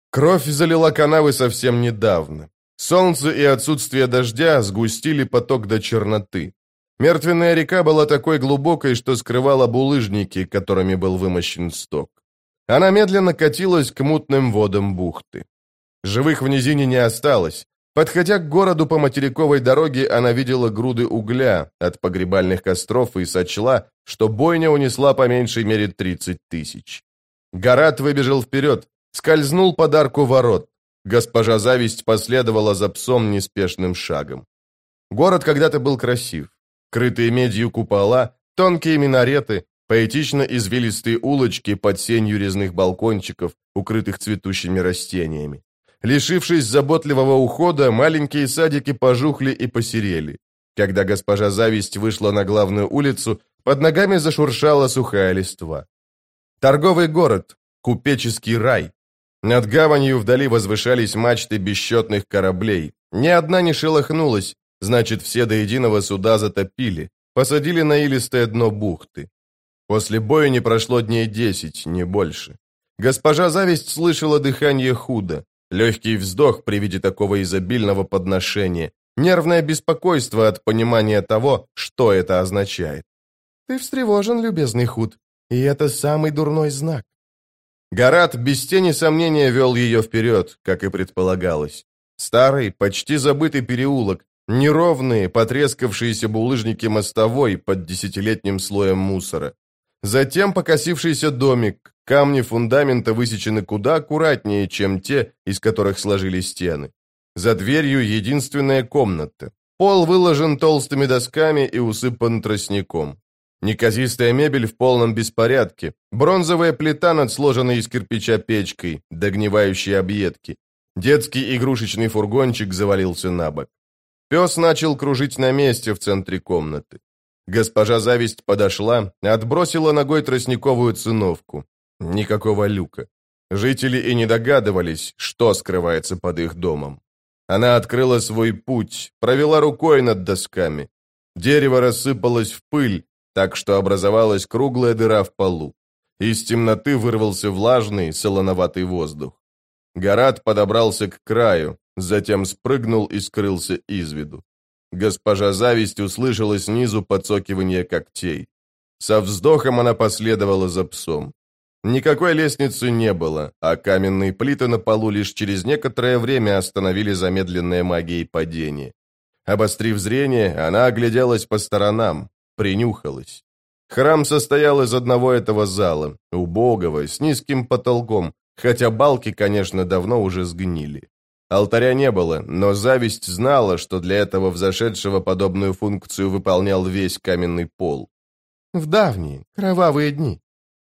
Кровь залила канавы совсем недавно. Солнце и отсутствие дождя сгустили поток до черноты. Мертвенная река была такой глубокой, что скрывала булыжники, которыми был вымощен сток. Она медленно катилась к мутным водам бухты. Живых в низине не осталось. Подходя к городу по материковой дороге, она видела груды угля от погребальных костров и сочла, что бойня унесла по меньшей мере 30 тысяч. Гарат выбежал вперед, скользнул под арку ворот. Госпожа Зависть последовала за псом неспешным шагом. Город когда-то был красив. Крытые медью купола, тонкие минареты, поэтично-извилистые улочки под сенью резных балкончиков, укрытых цветущими растениями. Лишившись заботливого ухода, маленькие садики пожухли и посерели. Когда госпожа Зависть вышла на главную улицу, под ногами зашуршала сухая листва. Торговый город, купеческий рай. Над гаванью вдали возвышались мачты бесчетных кораблей. Ни одна не шелохнулась, значит, все до единого суда затопили, посадили на илистое дно бухты. После боя не прошло дней 10, не больше. Госпожа Зависть слышала дыхание худо, легкий вздох при виде такого изобильного подношения, нервное беспокойство от понимания того, что это означает. «Ты встревожен, любезный Худ, и это самый дурной знак». Гарат без тени сомнения вел ее вперед, как и предполагалось. Старый, почти забытый переулок, неровные, потрескавшиеся булыжники мостовой под десятилетним слоем мусора. Затем покосившийся домик, камни фундамента высечены куда аккуратнее, чем те, из которых сложили стены. За дверью единственная комната. Пол выложен толстыми досками и усыпан тростником. Неказистая мебель в полном беспорядке, бронзовая плита над сложенной из кирпича печкой, догнивающие объедки. Детский игрушечный фургончик завалился на бок. Пес начал кружить на месте в центре комнаты. Госпожа Зависть подошла, отбросила ногой тростниковую циновку. Никакого люка. Жители и не догадывались, что скрывается под их домом. Она открыла свой путь, провела рукой над досками. Дерево рассыпалось в пыль, так что образовалась круглая дыра в полу. Из темноты вырвался влажный, солоноватый воздух. Гарат подобрался к краю, затем спрыгнул и скрылся из виду. Госпожа Зависть услышала снизу подсокивание когтей. Со вздохом она последовала за псом. Никакой лестницы не было, а каменные плиты на полу лишь через некоторое время остановили замедленное магией падение. Обострив зрение, она огляделась по сторонам, принюхалась. Храм состоял из одного этого зала, убогого, с низким потолком, хотя балки, конечно, давно уже сгнили. Алтаря не было, но Зависть знала, что для этого взошедшего подобную функцию выполнял весь каменный пол. В давние, кровавые дни.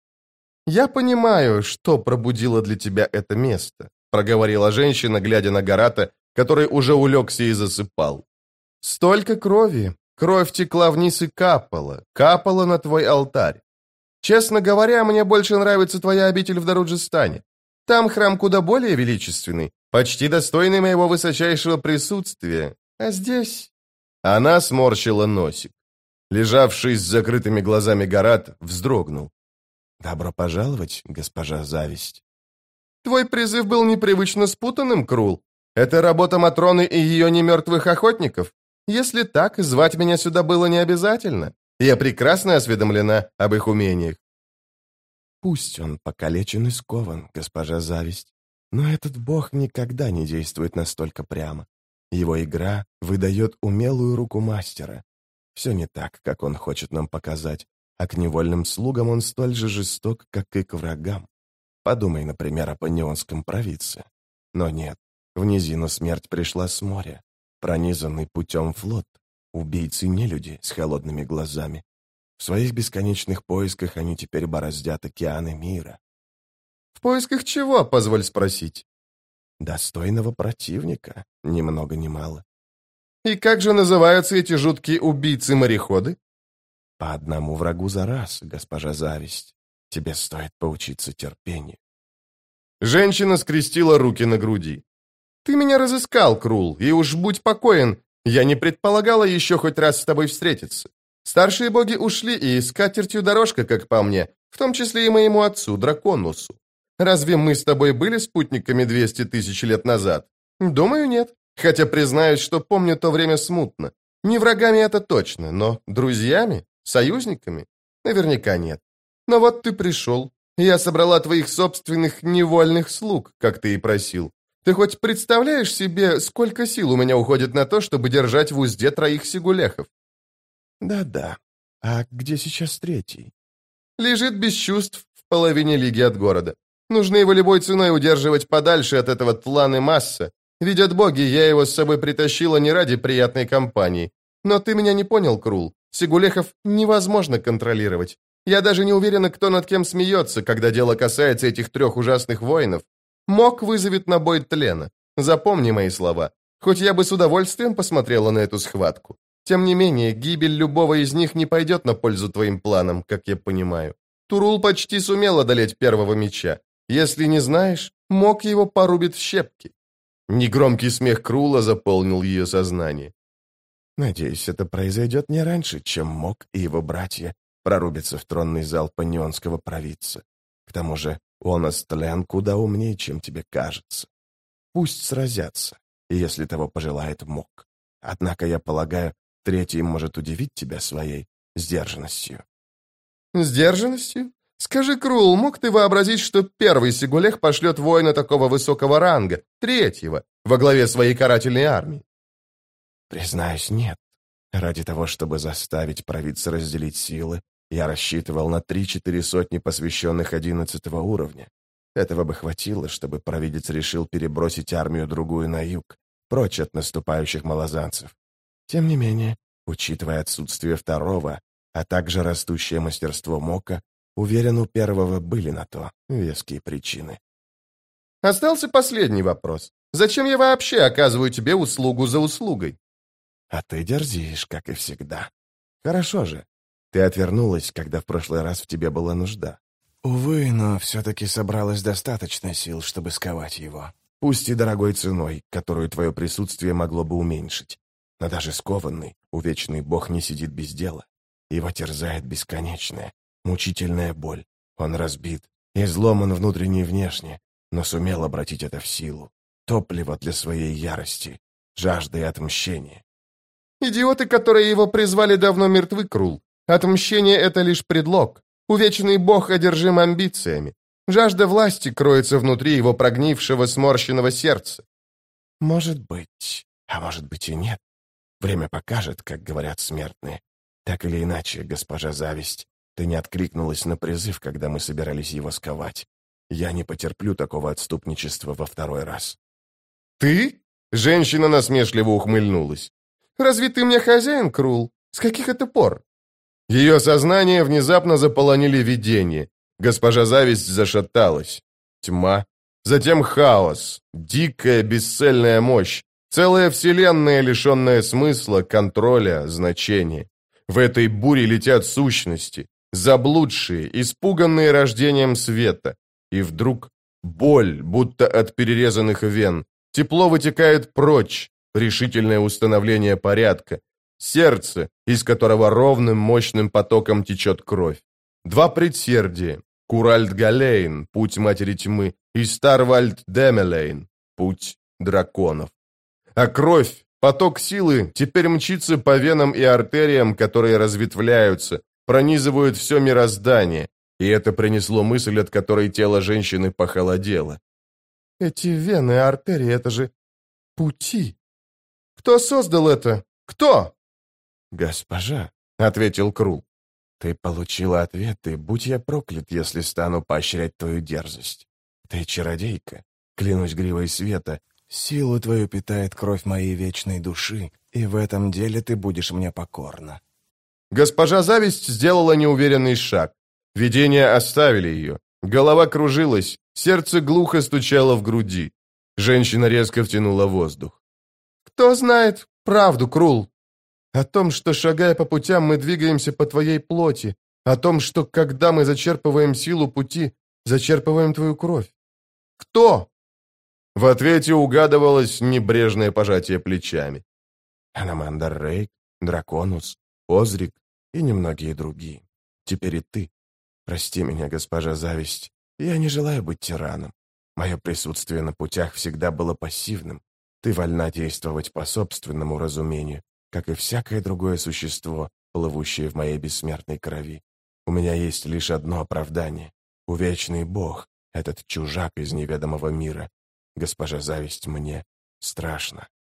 «Я понимаю, что пробудило для тебя это место», проговорила женщина, глядя на Гарата, который уже улегся и засыпал. «Столько крови, кровь текла вниз и капала на твой алтарь. Честно говоря, мне больше нравится твоя обитель в Даруджистане. Там храм куда более величественный, почти достойный моего высочайшего присутствия. А здесь...» Она сморщила носик. Лежавший с закрытыми глазами Гарат вздрогнул. «Добро пожаловать, госпожа Зависть». «Твой призыв был непривычно спутанным, Крул. Это работа Матроны и ее немертвых охотников. Если так, звать меня сюда было не обязательно. Я прекрасно осведомлена об их умениях». «Пусть он покалечен и скован, госпожа Зависть, но этот бог никогда не действует настолько прямо. Его игра выдает умелую руку мастера. Все не так, как он хочет нам показать, а к невольным слугам он столь же жесток, как и к врагам. Подумай, например, о панеонском провидце. Но нет, в низину смерть пришла с моря, пронизанный путем флот, убийцы-нелюди с холодными глазами. В своих бесконечных поисках они теперь бороздят океаны мира». «В поисках чего, позволь спросить?» «Достойного противника, ни много ни мало». «И как же называются эти жуткие убийцы-мореходы?» «По одному врагу за раз, госпожа Зависть. Тебе стоит поучиться терпению». Женщина скрестила руки на груди. «Ты меня разыскал, Крул, и уж будь покоен, я не предполагала еще хоть раз с тобой встретиться. Старшие боги ушли, и с катертью дорожка, как по мне, в том числе и моему отцу, Драконусу. Разве мы с тобой были спутниками 200 тысяч лет назад? Думаю, нет. Хотя признаюсь, что помню то время смутно. Не врагами это точно, но друзьями? Союзниками? Наверняка нет. Но вот ты пришел. Я собрала твоих собственных невольных слуг, как ты и просил. Ты хоть представляешь себе, сколько сил у меня уходит на то, чтобы держать в узде троих сигулехов? Да-да. А где сейчас третий? Лежит без чувств в половине лиги от города. Нужно его любой ценой удерживать подальше от этого тланы масса. Видят боги, я его с собой притащила не ради приятной компании. Но ты меня не понял, Крул. Сигулехов невозможно контролировать. Я даже не уверена, кто над кем смеется, когда дело касается этих трех ужасных воинов. Мок вызовет на бой тлена. Запомни мои слова. Хоть я бы с удовольствием посмотрела на эту схватку. Тем не менее, гибель любого из них не пойдет на пользу твоим планам, как я понимаю. Турул почти сумел одолеть первого меча. Если не знаешь, Мок его порубит в щепки. Негромкий смех Крула заполнил ее сознание. Надеюсь, это произойдет не раньше, чем Мок и его братья прорубятся в тронный зал панионского провидца. К тому же он, Астлен, куда умнее, чем тебе кажется. Пусть сразятся, если того пожелает Мок. Однако, я полагаю, третий может удивить тебя своей сдержанностью. Сдержанностью? Скажи, Крул, мог ты вообразить, что первый Сигулех пошлет воина такого высокого ранга, третьего, во главе своей карательной армии? Признаюсь, нет. Ради того, чтобы заставить провидца разделить силы, я рассчитывал на 3-4 сотни посвященных 11-го уровня. Этого бы хватило, чтобы провидец решил перебросить армию другую на юг, прочь от наступающих малозанцев. Тем не менее, учитывая отсутствие второго, а также растущее мастерство Мока, уверен, у первого были на то веские причины. Остался последний вопрос. Зачем я вообще оказываю тебе услугу за услугой? А ты дерзишь, как и всегда. Хорошо же. Ты отвернулась, когда в прошлый раз в тебе была нужда. Увы, но все-таки собралось достаточно сил, чтобы сковать его. Пусть и дорогой ценой, которую твое присутствие могло бы уменьшить. Но даже скованный, увечный бог не сидит без дела. Его терзает бесконечная, мучительная боль. Он разбит, изломан внутренне и внешне, но сумел обратить это в силу. Топливо для своей ярости, жажды и отмщения. Идиоты, которые его призвали, давно мертвы, Крул. Отмщение — это лишь предлог. Увечный бог одержим амбициями. Жажда власти кроется внутри его прогнившего, сморщенного сердца. Может быть, а может быть и нет. Время покажет, как говорят смертные. Так или иначе, госпожа Зависть, ты не откликнулась на призыв, когда мы собирались его сковать. Я не потерплю такого отступничества во второй раз. Ты? Женщина насмешливо ухмыльнулась. Разве ты мне хозяин, Крул? С каких это пор? Ее сознание внезапно заполонили видения. Госпожа Зависть зашаталась. Тьма. Затем хаос. Дикая, бесцельная мощь. Целая вселенная, лишенная смысла, контроля, значения. В этой буре летят сущности, заблудшие, испуганные рождением света. И вдруг боль, будто от перерезанных вен. Тепло вытекает прочь, решительное установление порядка. Сердце, из которого ровным мощным потоком течет кровь. Два предсердия. Куральд-Галейн, путь Матери Тьмы, и Старвальд-Демелейн, путь драконов. А кровь, поток силы, теперь мчится по венам и артериям, которые разветвляются, пронизывают все мироздание, и это принесло мысль, от которой тело женщины похолодело. Эти вены и артерии — это же пути. Кто создал это? Кто? «Госпожа», — ответил Крул, — «ты получила ответ, и будь я проклят, если стану поощрять твою дерзость. Ты чародейка, клянусь гривой света, силу твою питает кровь моей вечной души, и в этом деле ты будешь мне покорна». Госпожа Зависть сделала неуверенный шаг. Видения оставили ее. Голова кружилась, сердце глухо стучало в груди. Женщина резко втянула воздух. «Кто знает правду, Крул? О том, что, шагая по путям, мы двигаемся по твоей плоти. О том, что, когда мы зачерпываем силу пути, зачерпываем твою кровь. Кто?» В ответе угадывалось небрежное пожатие плечами. Аномандр Рейк, Драконус, Озрик и немногие другие. Теперь и ты. Прости меня, госпожа Зависть, Я не желаю быть тираном. Мое присутствие на путях всегда было пассивным. Ты вольна действовать по собственному разумению, как и всякое другое существо, плывущее в моей бессмертной крови. У меня есть лишь одно оправдание. Увечный Бог, этот чужак из неведомого мира. Госпожа Зависть, мне страшно.